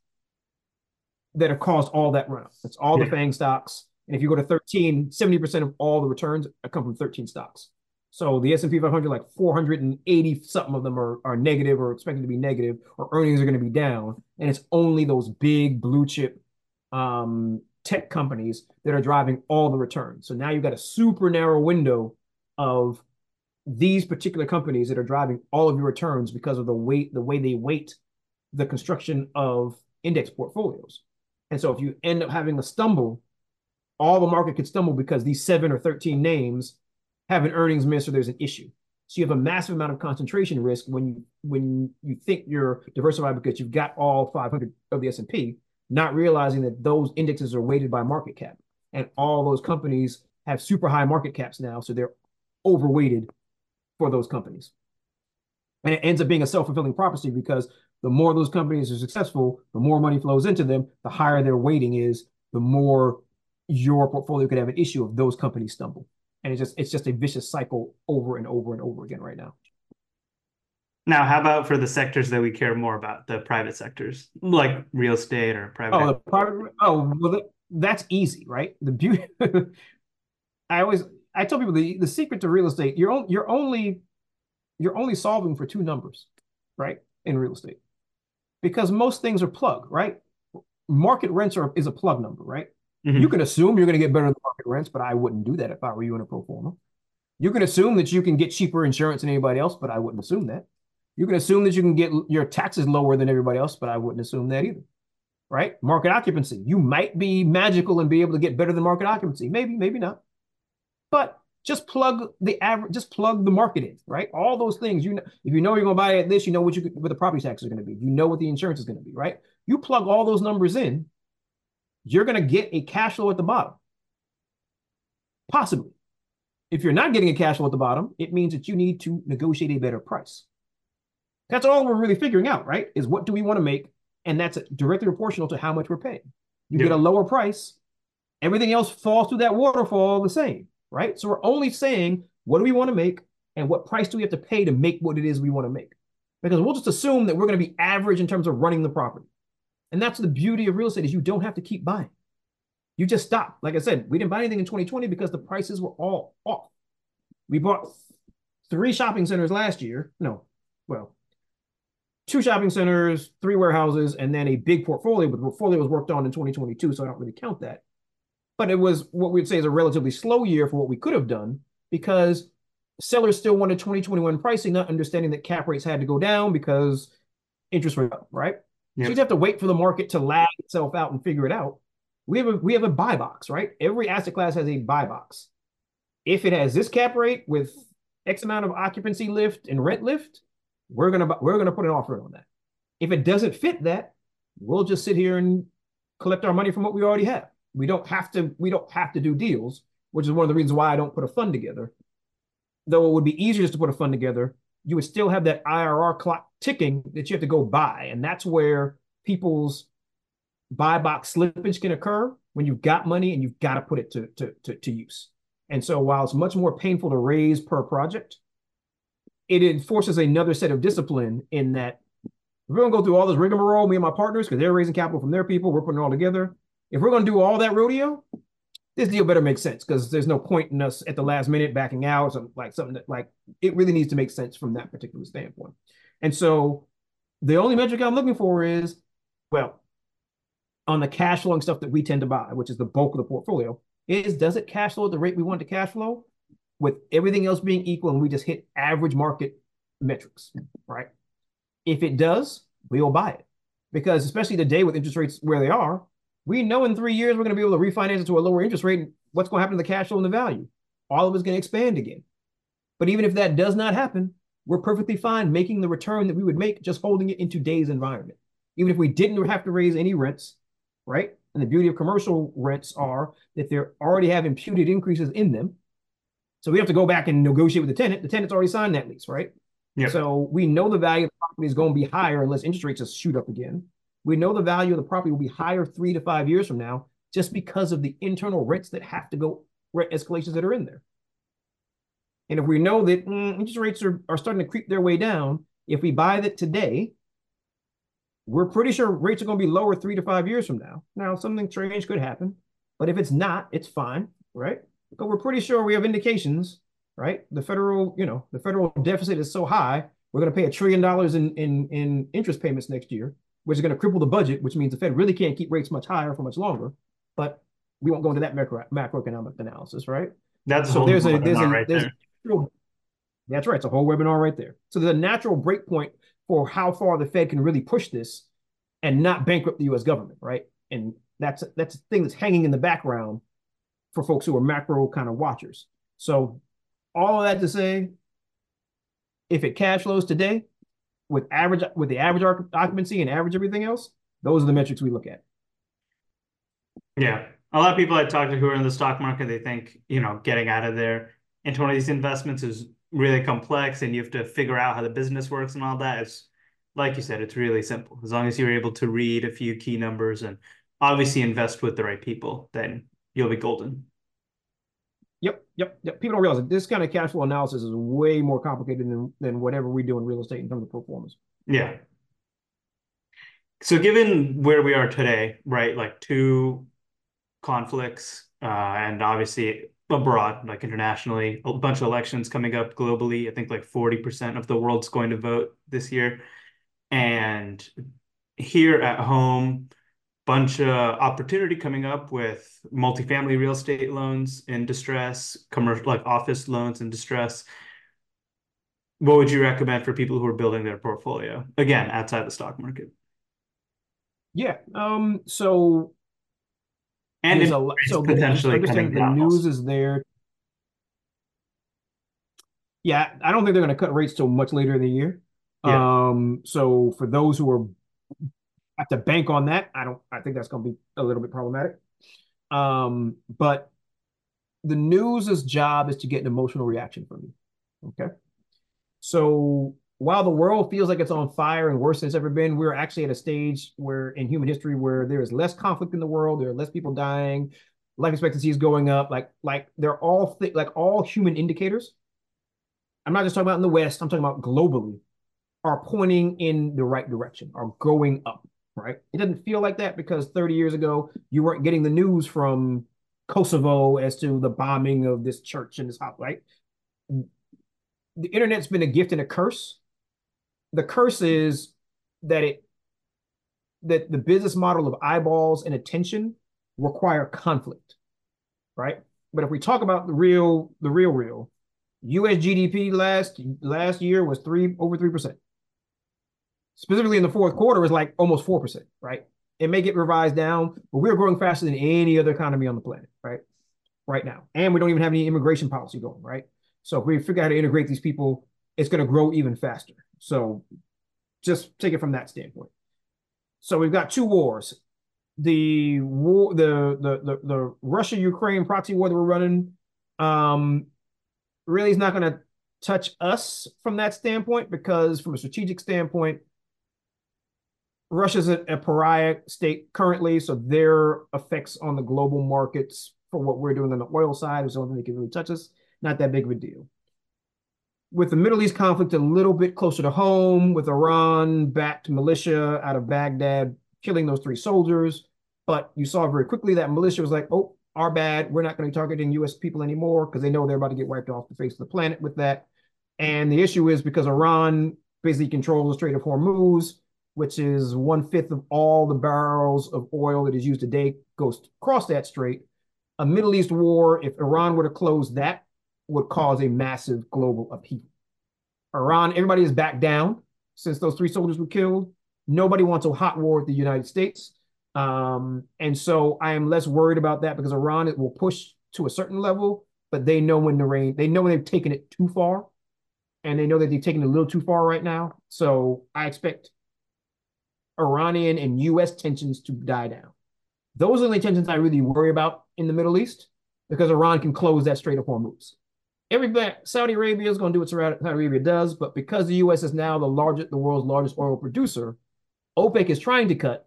that have caused all that run up. That's all yeah. the FANG stocks. And if you go to thirteen, seventy percent of all the returns come from thirteen stocks. So the S and P five hundred, like four hundred eighty something of them are, are negative or expected to be negative, or earnings are going to be down. And it's only those big blue chip um, tech companies that are driving all the returns. So now you've got a super narrow window of these particular companies that are driving all of your returns because of the weight, the way they weight the construction of index portfolios. And so if you end up having a stumble, all the market could stumble because these seven or thirteen names have an earnings miss or there's an issue. So you have a massive amount of concentration risk when you when you think you're diversified because you've got all five hundred of the S and P, not realizing that those indexes are weighted by market cap. And all those companies have super high market caps now, so they're overweighted for those companies. And it ends up being a self-fulfilling prophecy because the more those companies are successful, the more money flows into them, the higher their weighting is, the more your portfolio could have an issue if those companies stumble. And it's just it's just a vicious cycle over and over and over again right now. Now, how about for the sectors that we care more about, the private sectors, like real estate or private Oh, the equity? private, oh, well, that, that's easy, right? The beauty, I always, I tell people the, the secret to real estate, you're, on, you're only, you're only solving for two numbers, right? In real estate, because most things are plug, right? Market rents are, is a plug number, right? Mm-hmm. You can assume you're going to get better than market rents, but I wouldn't do that if I were you in a pro forma. You can assume that you can get cheaper insurance than anybody else, but I wouldn't assume that. You can assume that you can get your taxes lower than everybody else, but I wouldn't assume that either. Right? Market occupancy. You might be magical and be able to get better than market occupancy. Maybe, maybe not. But just plug the average, just plug the market in, right? All those things. You know, if you know you're going to buy at this, you know what you what the property taxes are going to be. You know what the insurance is going to be, right? You plug all those numbers in, you're going to get a cash flow at the bottom. Possibly. If you're not getting a cash flow at the bottom, it means that you need to negotiate a better price. That's all we're really figuring out, right? Is what do we want to make? And that's directly proportional to how much we're paying. You yep. get a lower price, everything else falls through that waterfall the same, right? So we're only saying, what do we want to make? And what price do we have to pay to make what it is we want to make? Because we'll just assume that we're going to be average in terms of running the property. And that's the beauty of real estate is you don't have to keep buying. You just stop. Like I said, we didn't buy anything in twenty twenty because the prices were all off. We bought three shopping centers last year. No, well, two shopping centers, three warehouses, and then a big portfolio. But the portfolio was worked on in twenty twenty-two, so I don't really count that. But it was what we'd say is a relatively slow year for what we could have done because sellers still wanted twenty twenty-one pricing, not understanding that cap rates had to go down because interest rates up, right? Yep. So you have to wait for the market to lag itself out and figure it out. We have a we have a buy box, right? Every asset class has a buy box. If it has this cap rate with X amount of occupancy lift and rent lift, we're gonna we're gonna put an offer on that. If it doesn't fit that, we'll just sit here and collect our money from what we already have. We don't have to we don't have to do deals, which is one of the reasons why I don't put a fund together. Though it would be easier just to put a fund together, you would still have that I R R clock ticking that you have to go buy, and that's where people's buy box slippage can occur when you've got money and you've got to put it to, to, to, to use. And so while it's much more painful to raise per project, it enforces another set of discipline in that we're going to go through all this rigmarole, me and my partners, because they're raising capital from their people, we're putting it all together. If we're going to do all that rodeo, this deal better make sense because there's no point in us at the last minute backing out, something like something that like it really needs to make sense from that particular standpoint. And so the only metric I'm looking for is, well, on the cash flowing stuff that we tend to buy, which is the bulk of the portfolio, is does it cash flow at the rate we want it to cash flow with everything else being equal and we just hit average market metrics, right? If it does, we'll buy it. Because especially today with interest rates where they are, we know in three years we're going to be able to refinance it to a lower interest rate. And what's going to happen to the cash flow and the value? All of it's going to expand again. But even if that does not happen, we're perfectly fine making the return that we would make just holding it in today's environment. Even if we didn't have to raise any rents, right? And the beauty of commercial rents are that they already have imputed increases in them. So we have to go back and negotiate with the tenant. The tenant's already signed that lease, right? Yep. So we know the value of the property is going to be higher unless interest rates just shoot up again. We know the value of the property will be higher three to five years from now just because of the internal rents that have to go, rent escalations that are in there. And if we know that mm, interest rates are, are starting to creep their way down, if we buy that today, we're pretty sure rates are going to be lower three to five years from now. Now, something strange could happen, but if it's not, it's fine, right? But we're pretty sure we have indications, right? The federal, you know, the federal deficit is so high, we're going to pay a trillion dollars in, in, in interest payments next year, which is going to cripple the budget, which means the Fed really can't keep rates much higher for much longer. But we won't go into that macro, macroeconomic analysis, right? That's so there's a there's a right there's there. A, that's right. It's a whole webinar right there. So there's a natural break point for how far the Fed can really push this and not bankrupt the U S government, right? And that's that's a thing that's hanging in the background for folks who are macro kind of watchers. So all of that to say, if it cash flows today with average with the average occupancy and average everything else, those are the metrics we look at. Yeah. A lot of people I talk to who are in the stock market, they think, you know, getting out of there into one of these investments is really complex and you have to figure out how the business works and all that. It's like you said, it's really simple. As long as you're able to read a few key numbers and obviously invest with the right people, then you'll be golden. Yep, yep, yep. People don't realize that this kind of cash flow analysis is way more complicated than than whatever we do in real estate in terms of performance. Yeah. So given where we are today, right, like two conflicts, uh, and obviously abroad, like internationally, a bunch of elections coming up globally. I think like forty percent of the world's going to vote this year. And here at home, bunch of opportunity coming up with multifamily real estate loans in distress, commercial like office loans in distress. What would you recommend for people who are building their portfolio? Again, outside the stock market. Yeah. Um. So And there's interest a lot. rates So the, just potentially understand coming that the down also. news is there. Yeah, I don't think they're going to cut rates till much later in the year. Yeah. Um. So for those who are have to bank on that, I don't. I think that's going to be a little bit problematic. Um. But the news's job is to get an emotional reaction from you. Okay. So while the world feels like it's on fire and worse than it's ever been, we're actually at a stage where in human history where there is less conflict in the world, there are less people dying, life expectancy is going up. Like, like they're all th like all human indicators. I'm not just talking about in the West, I'm talking about globally, are pointing in the right direction, are going up, right? It doesn't feel like that because thirty years ago, you weren't getting the news from Kosovo as to the bombing of this church and this house, right? The internet's been a gift and a curse. The curse is that it that the business model of eyeballs and attention require conflict, right? But if we talk about the real, the real, real, U S G D P last last year was three over three percent. Specifically in the fourth quarter, is like almost four percent, right? It may get revised down, but we're growing faster than any other economy on the planet, right? Right now, and we don't even have any immigration policy going, right? So if we figure out how to integrate these people, it's going to grow even faster. So just take it from that standpoint. So we've got two wars. The war, the the the, the Russia-Ukraine proxy war that we're running, um, really is not going to touch us from that standpoint because from a strategic standpoint, Russia's a, a pariah state currently, so their effects on the global markets for what we're doing on the oil side is the only thing that can really touch us. Not that big of a deal. With the Middle East conflict a little bit closer to home, with Iran-backed militia out of Baghdad killing those three soldiers, but you saw very quickly that militia was like, oh, our bad, we're not going to be targeting U S people anymore because they know they're about to get wiped off the face of the planet with that. And the issue is because Iran basically controls the Strait of Hormuz, which is one-fifth of all the barrels of oil that is used today goes across that strait. A Middle East war, if Iran were to close that, would cause a massive global upheaval. Iran, everybody is back down since those three soldiers were killed. Nobody wants a hot war with the United States. Um, and so I am less worried about that because Iran it will push to a certain level, but they know when the rain, they know when they've taken it too far, and they know that they've taken it a little too far right now. So I expect Iranian and U S tensions to die down. Those are the only tensions I really worry about in the Middle East because Iran can close that Strait of Hormuz. Everybody, Saudi Arabia is going to do what Saudi Arabia does, but because the U S is now the largest, the world's largest oil producer, OPEC is trying to cut,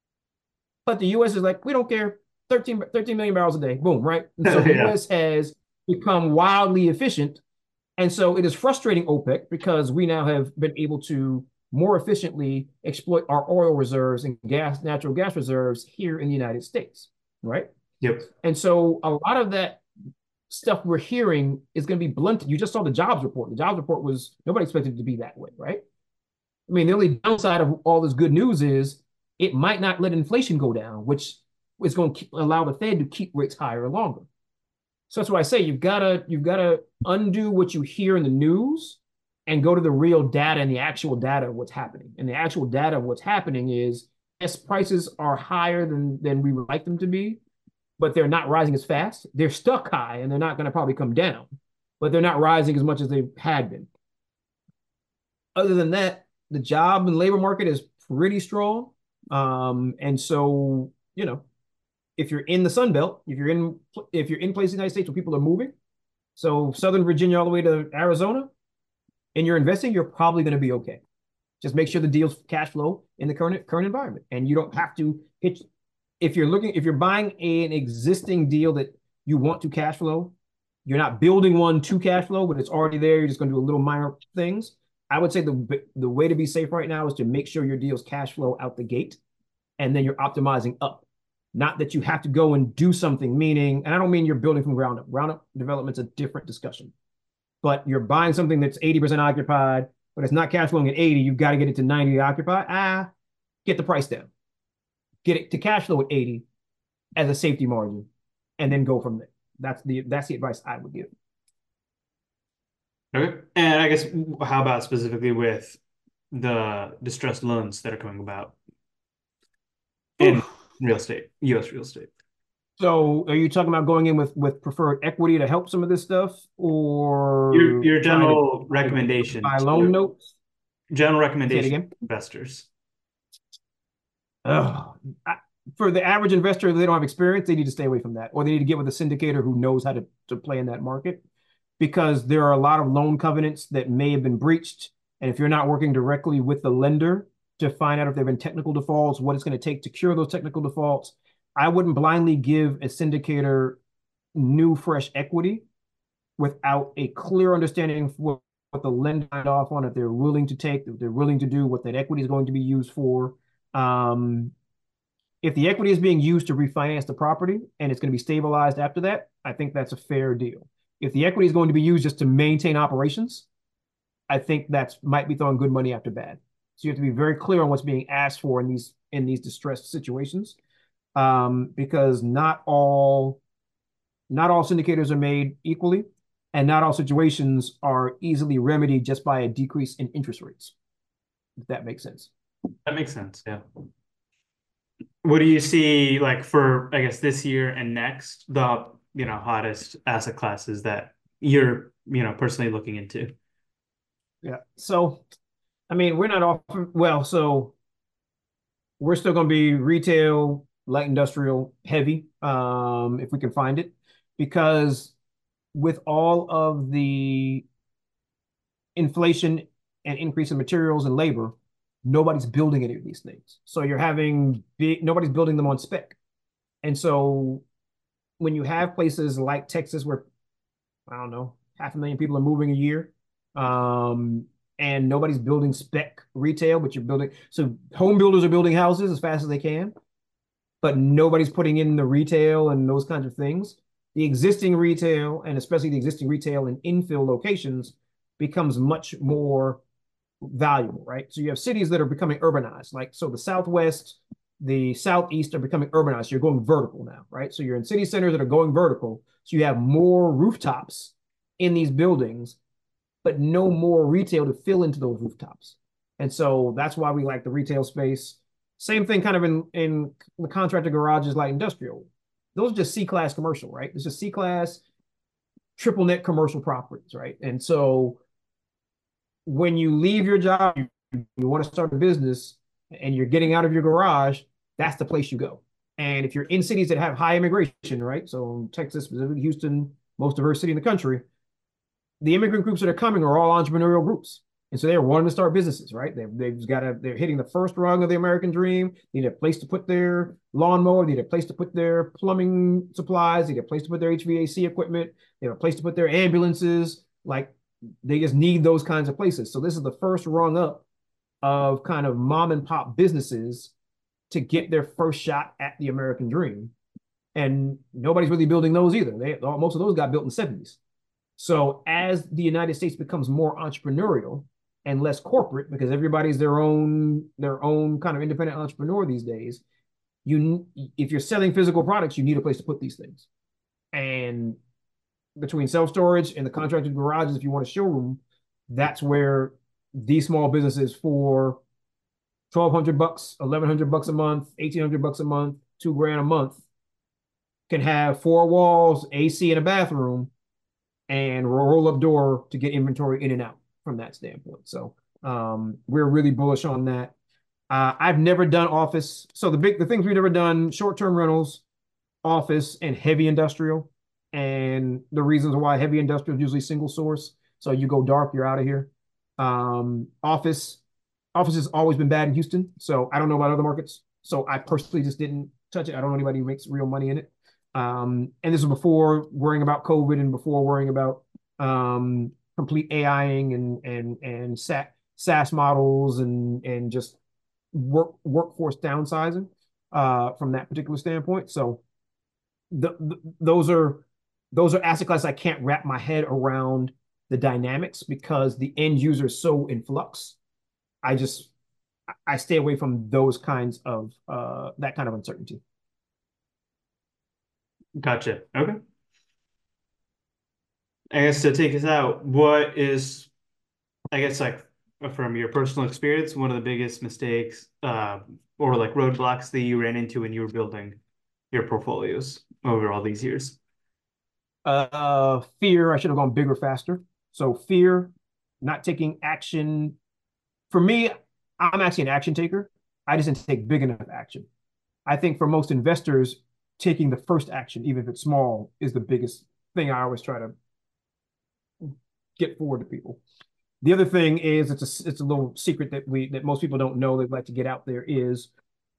but the U S is like, we don't care, thirteen, thirteen million barrels a day, boom, right? And so the Yeah. U S has become wildly efficient, and so it is frustrating OPEC because we now have been able to more efficiently exploit our oil reserves and gas, natural gas reserves here in the United States, right? Yep. And so a lot of that stuff we're hearing is going to be blunted. You just saw the jobs report. The jobs report was, nobody expected it to be that way, right? I mean, the only downside of all this good news is it might not let inflation go down, which is going to keep, allow the Fed to keep rates higher longer. So that's why I say you've got to you've got to undo what you hear in the news and go to the real data and the actual data of what's happening. And the actual data of what's happening is, yes, prices are higher than, than we would like them to be, but they're not rising as fast. They're stuck high and they're not going to probably come down, but they're not rising as much as they had been. Other than that, the job and labor market is pretty strong. Um, and so, you know, if you're in the Sun Belt, if you're in if you're in places in the United States where people are moving, so Southern Virginia all the way to Arizona, and you're investing, you're probably going to be okay. Just make sure the deals cash flow in the current current environment, and you don't have to hit. If you're looking, if you're buying a, an existing deal that you want to cash flow, you're not building one to cash flow, but it's already there. You're just going to do a little minor things. I would say the the way to be safe right now is to make sure your deals cash flow out the gate, and then you're optimizing up. Not that you have to go and do something, meaning, and I don't mean you're building from ground up. Ground up development's a different discussion. But you're buying something that's eighty percent occupied, but it's not cash flowing at eighty. You've got to get it to ninety occupied. Ah, get the price down. Get it to cash flow at eighty as a safety margin, and then go from there. That's the that's the advice I would give. Okay. And I guess how about specifically with the distressed loans that are coming about in Oof. real estate, U S real estate? So are you talking about going in with with preferred equity to help some of this stuff, or your, your general recommendation buy loan notes? General recommendation for investors. Oh, I, for the average investor, if they don't have experience, they need to stay away from that, or they need to get with a syndicator who knows how to, to play in that market, because there are a lot of loan covenants that may have been breached. And if you're not working directly with the lender to find out if there have been technical defaults, what it's going to take to cure those technical defaults, I wouldn't blindly give a syndicator new, fresh equity without a clear understanding of what, what the lender signed off on, if they're willing to take, if they're willing to do, what that equity is going to be used for. Um, if the equity is being used to refinance the property and it's going to be stabilized after that, I think that's a fair deal. If the equity is going to be used just to maintain operations, I think that's might be throwing good money after bad. So you have to be very clear on what's being asked for in these in these distressed situations, um, because not all not all syndicators are made equally, and not all situations are easily remedied just by a decrease in interest rates. If that makes sense. That makes sense. Yeah. What do you see like for, I guess, this year and next, the, you know, hottest asset classes that you're, you know, personally looking into? Yeah. So, I mean, we're not off. Well, so we're still going to be retail, light industrial, heavy, um, if we can find it, because with all of the inflation and increase in materials and labor, nobody's building any of these things. So you're having big, nobody's building them on spec. And so when you have places like Texas where, I don't know, half a million people are moving a year, um, and nobody's building spec retail, but you're building, so home builders are building houses as fast as they can, but nobody's putting in the retail and those kinds of things. The existing retail, and especially the existing retail in infill locations, becomes much more valuable, right? So you have cities that are becoming urbanized, like, so the Southwest, the Southeast are becoming urbanized. You're going vertical now, right? So you're in city centers that are going vertical. So you have more rooftops in these buildings, but no more retail to fill into those rooftops. And so that's why we like the retail space. Same thing kind of in, in the contractor garages, like industrial. Those are just C-class commercial, right? It's just C-class, triple net commercial properties, right? And so when you leave your job, you, you want to start a business and you're getting out of your garage, that's the place you go. And if you're in cities that have high immigration, right? So Texas, specifically Houston, most diverse city in the country, the immigrant groups that are coming are all entrepreneurial groups. And so they're wanting to start businesses, right? They've, they've got to, they're hitting the first rung of the American dream. They need a place to put their lawnmower. They need a place to put their plumbing supplies. They need a place to put their H V A C equipment. They have a place to put their ambulances. Like, they just need those kinds of places. So this is the first rung up of kind of mom and pop businesses to get their first shot at the American dream. And nobody's really building those either. They, most of those got built in the seventies. So as the United States becomes more entrepreneurial and less corporate, because everybody's their own their own kind of independent entrepreneur these days, you if you're selling physical products, you need a place to put these things. And between self-storage and the contracted garages, if you want a showroom, that's where these small businesses for twelve hundred bucks, eleven hundred bucks a month, eighteen hundred bucks a month, two grand a month can have four walls, A C, and a bathroom, and roll up door to get inventory in and out from that standpoint. So um, we're really bullish on that. Uh, I've never done office. So the big, the things we've never done, short-term rentals, office, and heavy industrial. And the reasons why heavy industrial is usually single source. So you go dark, you're out of here. Um, office, office has always been bad in Houston. So I don't know about other markets. So I personally just didn't touch it. I don't know anybody who makes real money in it. Um, and this was before worrying about COVID and before worrying about um, complete AIing and and and SaaS models and and just work workforce downsizing uh, from that particular standpoint. So the, the, those are those are asset classes I can't wrap my head around the dynamics because the end user is so in flux. I just I stay away from those kinds of uh, that kind of uncertainty. Gotcha. Okay. I guess to take us out, what is, I guess, like from your personal experience, one of the biggest mistakes uh, or like roadblocks that you ran into when you were building your portfolios over all these years? Uh, fear, I should have gone bigger, faster. So fear, not taking action. For me, I'm actually an action taker. I just didn't take big enough action. I think for most investors, taking the first action, even if it's small, is the biggest thing I always try to get forward to people. The other thing is it's a it's a little secret that we that most people don't know they'd like to get out there is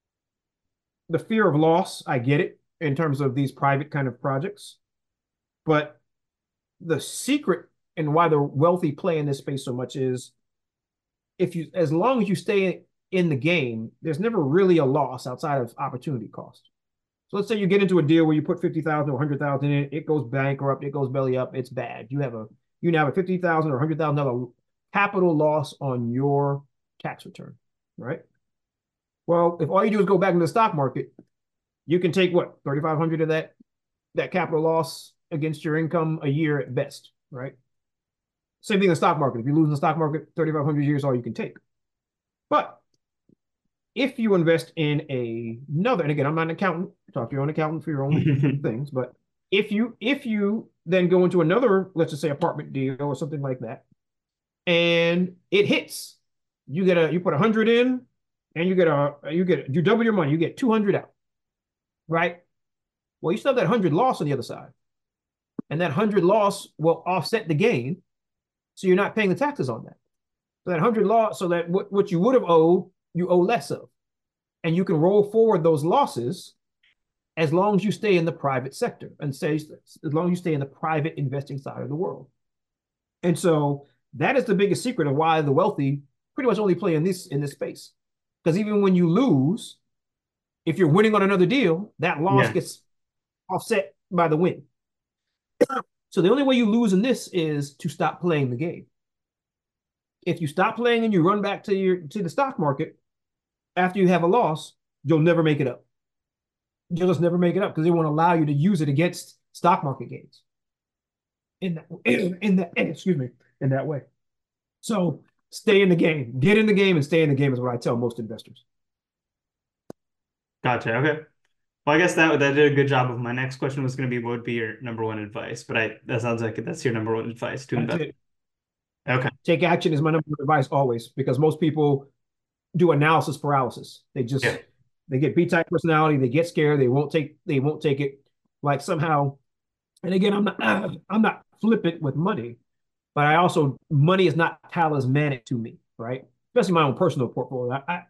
the fear of loss. I get it in terms of these private kind of projects, but the secret and why the wealthy play in this space so much is if you as long as you stay in the game, there's never really a loss outside of opportunity cost. So let's say you get into a deal where you put fifty thousand or one hundred thousand in, it goes bankrupt, it goes belly up, it's bad. You have a you now have a fifty thousand or one hundred thousand dollar capital loss on your tax return, right? Well, if all you do is go back into the stock market, you can take what, thirty-five hundred of that that capital loss against your income a year at best, right? Same thing in the stock market. If you lose in the stock market, thirty-five hundred years all you can take. But if you invest in a, another, and again, I'm not an accountant, talk to your own accountant for your own things, but if you if you then go into another, let's just say apartment deal or something like that, and it hits, you get a you put a hundred in, and you get a you get you double your money, you get two hundred out, right? Well, you still have that hundred loss on the other side, and that hundred loss will offset the gain, so you're not paying the taxes on that. So that hundred loss, so that what what you would have owed, you owe less of, and you can roll forward those losses as long as you stay in the private sector and say as long as you stay in the private investing side of the world. And so that is the biggest secret of why the wealthy pretty much only play in this in this space. Because even when you lose, if you're winning on another deal, that loss yeah. gets offset by the win. So the only way you lose in this is to stop playing the game. If you stop playing and you run back to your to the stock market after you have a loss, you'll never make it up. You'll just never make it up because they won't allow you to use it against stock market gains. In that, in, in that, excuse me, in that way. So stay in the game, get in the game, and stay in the game is what I tell most investors. Gotcha. Okay. Well, I guess that that did a good job of my next question was going to be what would be your number one advice, but I that sounds like that's your number one advice to invest. Okay. Take action is my number one advice always because most people do analysis paralysis. They just yeah. they get B-type personality, they get scared, they won't take they won't take it like somehow. And again, I'm not I'm not flippant with money, but I also money is not talismanic to me, right? Especially my own personal portfolio. I I,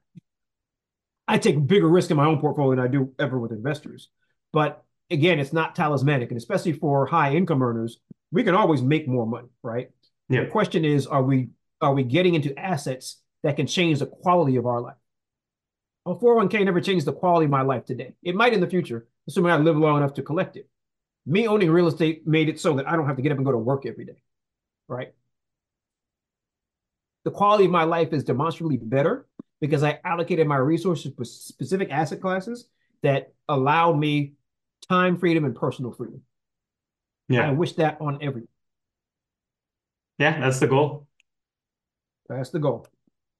I take bigger risk in my own portfolio than I do ever with investors. But again, it's not talismanic, and especially for high income earners, we can always make more money, right? Yeah. The question is, are we are we getting into assets that can change the quality of our life? A four oh one k never changed the quality of my life today. It might in the future, assuming I live long enough to collect it. Me owning real estate made it so that I don't have to get up and go to work every day, right? The quality of my life is demonstrably better because I allocated my resources for specific asset classes that allowed me time freedom and personal freedom. Yeah. I wish that on everyone. Yeah, that's the goal. That's the goal.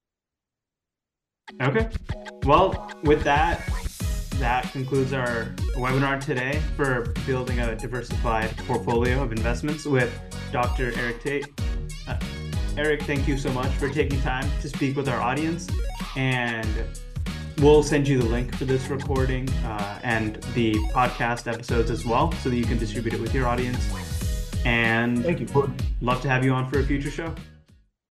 Okay. Well, with that, that concludes our webinar today for building a diversified portfolio of investments with Doctor Eric Tate. Uh, Eric, thank you so much for taking time to speak with our audience, and we'll send you the link for this recording uh, and the podcast episodes as well so that you can distribute it with your audience. And thank you. Love to have you on for a future show.